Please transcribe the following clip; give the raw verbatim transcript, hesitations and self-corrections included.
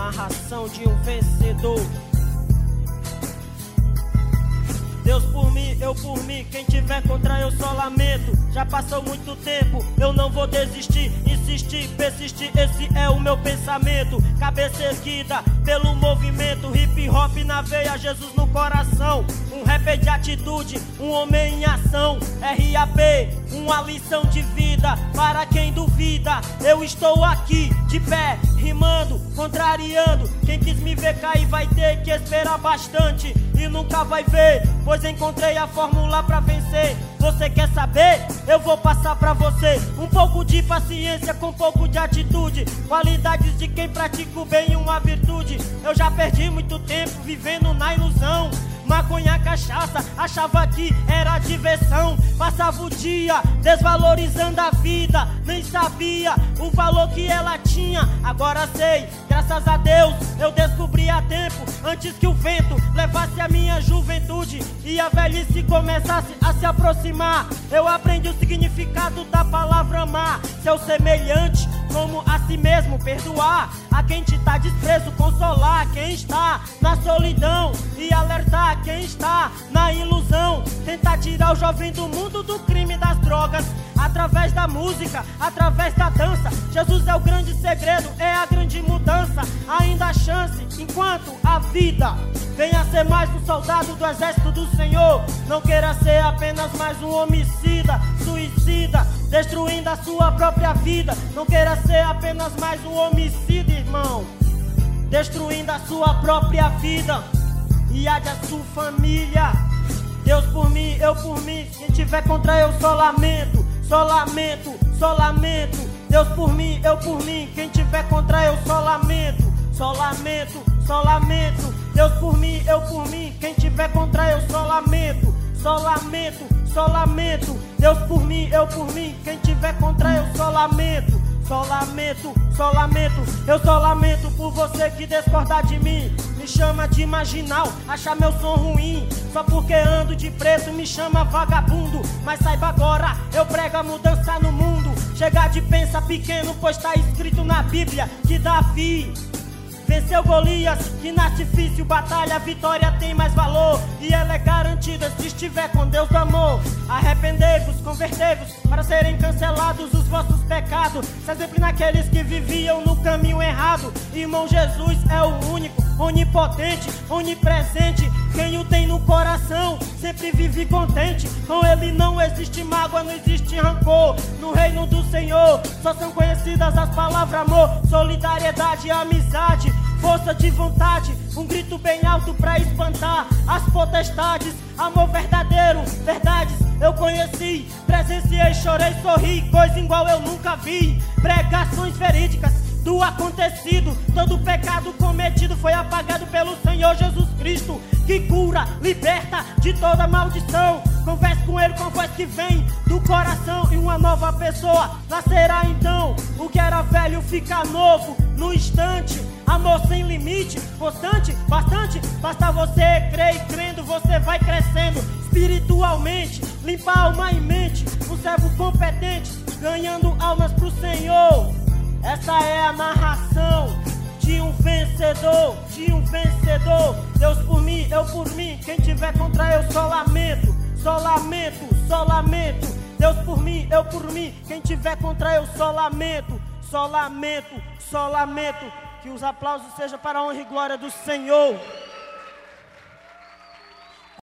narração de um vencedor. Deus por mim, eu por mim, quem tiver contra eu só lamento. Já passou muito tempo, eu não vou desistir, insistir, persistir, esse é o meu pensamento. Cabeça erguida pelo movimento, hip hop na veia, Jesus no coração. Um rapper de atitude, um homem em ação. R A P, uma lição de vida para quem duvida. Eu estou aqui, de pé, rimando, contrariando. Quem quis me ver cair vai ter que esperar bastante e nunca vai ver, pois encontrei a fórmula pra vencer. Você quer saber? Eu vou passar pra você um pouco de paciência com um pouco de atitude, qualidades de quem pratica o bem, uma virtude. Eu já perdi muito tempo vivendo na ilusão. Maconha, cachaça, achava que era diversão. Passava o dia desvalorizando a vida, nem sabia o valor que ela tinha. Agora sei, graças a Deus, eu descobri a tempo, antes que o vento levasse a minha juventude e a velhice começasse a se aproximar. Eu aprendi o significado da palavra amar, seu semelhante como a si mesmo, perdoar a quem te dá desprezo, consolar quem está na solidão e alertar quem está na ilusão. Tentar tirar o jovem do mundo do crime e das drogas, através da música, através da dança. Jesus é o grande segredo, é a grande mudança. Ainda há chance enquanto a vida. Venha ser mais um soldado do exército do Senhor. Não queira ser apenas mais um homicida, suicida, destruindo a sua própria vida. Não queira ser apenas mais um homicida, irmão, destruindo a sua própria vida e a da sua família. Deus por mim, eu por mim, quem tiver contra eu só lamento, só lamento, só lamento. Deus por mim, eu por mim, quem tiver contra eu só lamento, só lamento, só lamento. Deus por mim, eu por mim, quem tiver contra eu só lamento, só lamento, só lamento. Deus por mim, eu por mim, quem tiver contra eu só lamento, só lamento, só lamento. Eu só lamento por você que discordar de mim, me chama de marginal, acha meu som ruim. Só porque ando de preto me chama vagabundo. Mas saiba agora, eu prego a mudança no mundo. Chegar de pensa pequeno, pois tá escrito na Bíblia que Davi venceu Golias, que na difícil batalha a vitória tem mais valor e ela é garantida se estiver com Deus do amor. Arrependei-vos, convertei-vos para serem cancelados os vossos pecados. Se exemplo naqueles que viviam no caminho errado. Irmão, Jesus é o único, onipotente, onipresente. Quem o tem no coração sempre vive contente. Com ele não existe mágoa, não existe rancor. No reino do Senhor só são conhecidas as palavras amor, solidariedade e amizade, força de vontade, um grito bem alto pra espantar as potestades. Amor verdadeiro, verdades eu conheci, presenciei, chorei, sorri, coisa igual eu nunca vi. Pregações verídicas do acontecido, todo pecado cometido foi apagado pelo Senhor Jesus Cristo, que cura, liberta de toda maldição. Converse com ele com voz que vem do coração e uma nova pessoa nascerá então. O que era velho fica novo no instante. Amor sem limite, constante, bastante. Basta você crer e crendo você vai crescendo espiritualmente. Limpa alma e mente, um servo competente, ganhando almas pro Senhor. Essa é a narração de um vencedor, de um vencedor. Deus por mim, eu por mim, quem tiver contra eu só lamento, só lamento, só lamento. Deus por mim, eu por mim, quem tiver contra eu só lamento, só lamento, só lamento. Que os aplausos sejam para a honra e glória do Senhor.